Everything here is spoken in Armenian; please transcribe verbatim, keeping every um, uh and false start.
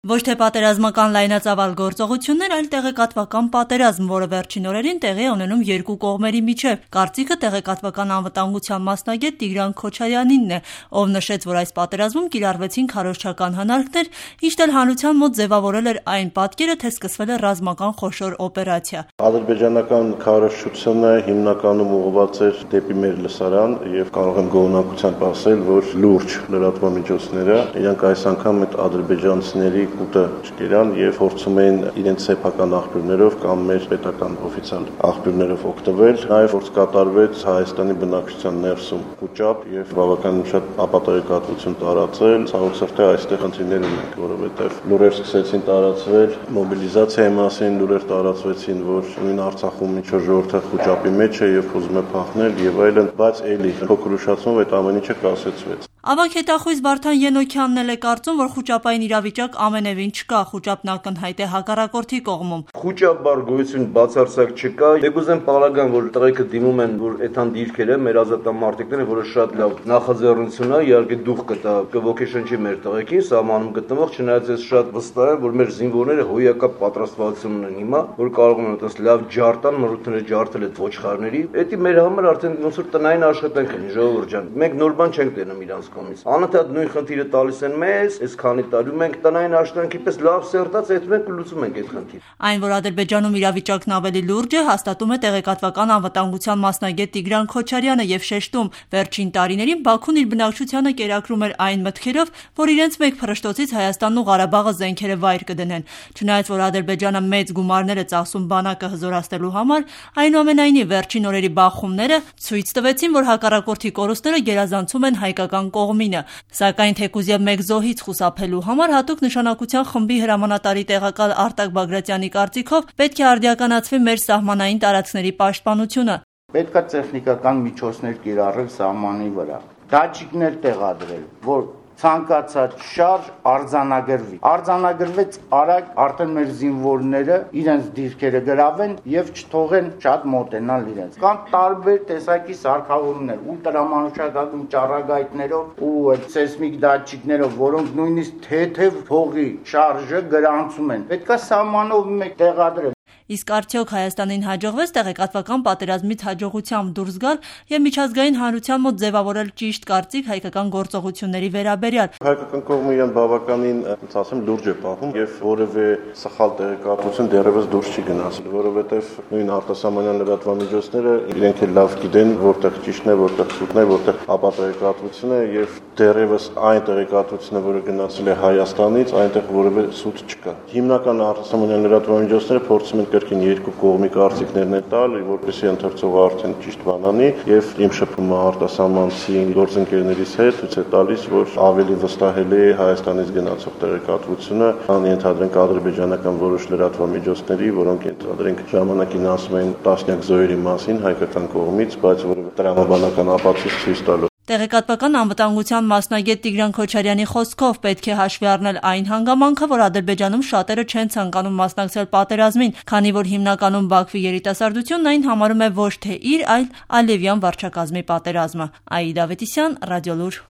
Ոչ թե պատերազմական լայնածավալ գործողություններ, այլ տեղեկատվական պատերազմ, որը վերջին օրերին տեղի է ունենում երկու կողմերի միջև։ Կարծիքը տեղեկատվական անվտանգության մասնագետ Տիգրան Քոչարյանինն է, ով նշեց, որ այս պատերազմում կիրառվեցին քարոզչական հնարքներ, ինչն էլ հանրության մոտ ձևավորել էր այն պատկերը, թե սկսվել է ռազմական խոշոր օպերացիա։ Ադրբեջանական քարոզչությունը հիմնականում ուղղված էր դեպի մեր լսարան եւ կարող եմ գոհունակությամբ ասել, որ լուրջ լրատվամիջոցները իրանք այս անգամ այդ ադրբեջանցիների կուտը չկերան եւ փորձում էին իրենց սեփական աղբյուրներով կամ մեր պետական օֆիցիալ աղբյուրներով օգտվել, նաեւ որ կատարվեց Հայաստանի բնակչության ներսում կուճապ եւ բավականին շատ ապատեգատվություն տարածել, ցավոք այստեղ խնդիրներ ունենք, որովհետեւ լուրեր սկսեցին տարածվել մոբիլիզացիայի մասին, լուրեր տարածվեցին, որ նույն Արցախում ինչ-որ ժողովուրդը խուճապի մեջ է եւ ուզում է փախնել եւ այլն, բայց էլի փոքր ուշացում այդ ամեն ինչը կասեցվեց։ Ավագ հետախույզ Վարդան Ենոքյանն էլ է կարծում, որ խուճապային իրավիճակ ամենևին չկա, խուճապն ակնհայտ է հակառակորդի կողմում։ Խուճապ գոյություն բացարձակ չկա։ Եկուզեն պարագան, որ տղեկը դիմում են, որ այդան դիրքերը մեր ազատամարտիկները, որը շատ լավ նախաձեռնություն է, իհարկե դուխ կտա, կոգեշնչի մեր տղեկին, սահմանում գտնվող, չնայած ես շատ վստահ եմ, որ մեր զինվորները հոյակապ պատրաստվածություն ունեն հիմա, որ կարող են այդպես լավ ջարտան, մրուտները ջարտել այդ ոչխարների։ Դա մեր համար արդեն ոնց որ տնային աշխատանք է, ժողովուրդ ջան։ Մենք նոր բան չենք տենում իրանց կողմից։ Անընդհատ նույն խնդիրը տալիս են մեզ, այս քանի տարի մենք տնային աշխատանքի պես լավ սերտած այդ մենք լուծում ենք այդ խնդիրը։ Այն, որ Ադրբեջանում իրավիճակն ավելի լուրջ է, հաստատում է տեղեկատվական անվտանգության մասնագետ Տիգրան Քոչարյանը եւ շեշտում, վերջին տարիներին Բաքուն իր բնակչությանը կերակրում էր այն մտքերով, որ իրենց մեկ փռշտոցից Հայաստանն ու Ղարաբաղը զենքերը վայր կդնեն։ Չնայած որ Ադրբեջանը մեծ գումարներ է ծախսում բանակը հզորացնելու համար, այնուամենայնիվ վերջին օրերի բախումները ցույց տվեցին, որ հակառակորդի կորուստները գերազանցում են հայկական կողմինը, սակայն թեկուզև մեկ զոհից խուսափելու համար հատուկ նշանակության խմբի հրամանատարի տեղակալ Արտակ Բագրատյանի կարծիքով պետք է արդիականացվի մեր սահմանային տարածքների պաշտպանությունը։ Պետք է տեխնիկական միջոցներ կիրառել սահմանի վրա, դատчикներ տեղադրել, որ ցանկացած շարժ արձանագրվի։ Արձանագրվեց արագ, արդեն մեր զինվորները իրենց դիրքերը գրավեն եւ չթողեն շատ մոտենալ իրենց։ Կան տարբեր տեսակի սարքավորումներ, ուլտրամանուշակագույն ճառագայթներով ու այդ սեյսմիկ դատчикներով, որոնք նույնիսկ թեթև փողի շարժը գրանցում են։ Պետք է սահմանով մեկ տեղադրել։ Իսկ արդյոք Հայաստանին հաջողվեց տեղեկատվական պատերազմից հաջողությամբ դուրս գալ եւ միջազգային հանրության մոտ ձևավորել ճիշտ կարծիք հայկական գործողությունների վերաբերյալ։ Հայկական կողմը իրեն բավականին, ոնց ասեմ, լուրջ է պահում եւ որևէ սխալ տեղեկատվություն դեռևս դուրս չի գնացել, որովհետեւ նույն արտասահմանյան լրատվամիջոցները իրենք էլ լավ գիտեն, որտեղ ճիշտն է, որտեղ սուտն է, որտեղ ապատեգատվություն է եւ դեռևս այն տեղեկատվությունը, որը գնացել է Հայաստանից, այնտեղ որևէ սուտ չկա։ Հիմնական արտասահմանյան լրատվամիջոցները փորձում են կրկին երկու կողմի կարծիքներն են տալ, որպեսզի ընթերցողը արդեն ճիշտ բանանի եւ իմ շփումը արտասահմանցի գործընկերներից հետ ցույց է տալիս, որ ավելի վստահելի է Հայաստանից գնացող տեղեկատվությունը, քան ենթադրենք ադրբեջանական որոշ լրատվամիջոցների, որոնք ենթադրենք ժամանակին ասում են տասնյակ զոհերի մասին հայկական կողմից, բայց որևէ տրամաբանական ապացույց ցույց տալու։ Տեղեկատվական անվտանգության մասնագետ Տիգրան Քոչարյանի խոսքով պետք է հաշվի առնել այն հանգամանքը, որ Ադրբեջանում շատերը չեն ցանկանում մասնակցել պատերազմին, քանի որ հիմնականում Բաքվի երիտասարդությունն այն համարում է ոչ թե իր, այլ Ալիևյան վարչակազմի պատերազմը։ Աիդա Ավետիսյան, Ռադիոլուր։